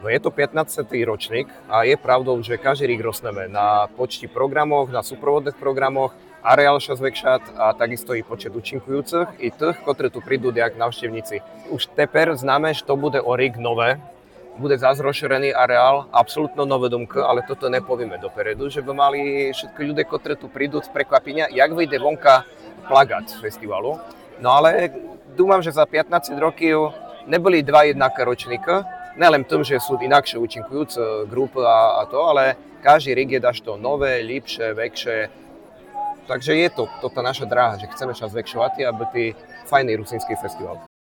No je to 15. ročník a je pravdou, že každý rok rostneme na počti programoch, na súprovodných programoch, areál sa zväčšať a takisto i počet účinkujúcich i tých, ktorí tu prídu jak návštevníci. Už teper známe, že to bude o rok nové, bude zase rozšírený areál, absolútno nové domky, ale toto nepovieme dopredu, že by mali všetky ľudia, ktorí tu prídu z prekvapenia, jak vyjde vonka plagát festivalu. No ale dúfam, že za 15 rokov neboli dva jednaké ročníky, nelen tým, že sú inakšie účinkujúce grupy a to, ale každý rok je dašto nové, lepšie, väčšie. Takže je to naša dráha, že chceme sa zväčšovať, aby ty fajný rusínsky festival.